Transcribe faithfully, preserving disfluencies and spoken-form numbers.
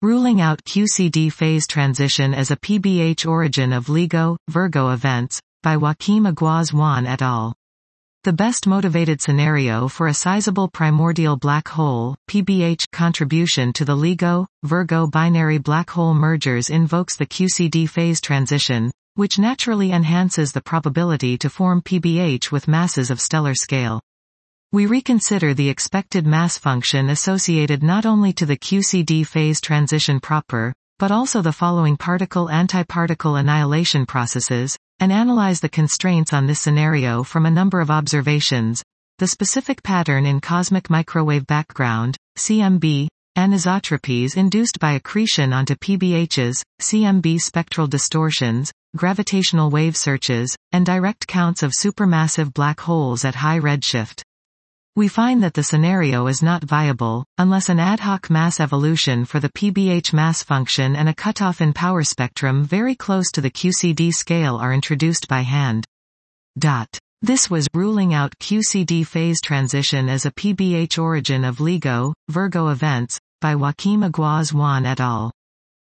Ruling out Q C D phase transition as a P B H origin of LIGO, Virgo events, by Joaquim Aguas Juan et al. The best motivated scenario for a sizable primordial black hole, P B H, contribution to the LIGO, Virgo binary black hole mergers invokes the Q C D phase transition, which naturally enhances the probability to form P B H with masses of stellar scale. We reconsider the expected mass function associated not only to the Q C D phase transition proper, but also the following particle-antiparticle annihilation processes, and analyze the constraints on this scenario from a number of observations. The specific pattern in cosmic microwave background, C M B, anisotropies induced by accretion onto P B Hs, C M B spectral distortions, gravitational wave searches, and direct counts of supermassive black holes at high redshift. We find that the scenario is not viable, unless an ad hoc mass evolution for the P B H mass function and a cutoff in power spectrum very close to the Q C D scale are introduced by hand. Dot. This was ruling out Q C D phase transition as a P B H origin of LIGO, Virgo events, by Joaquim Aguas Juan et al.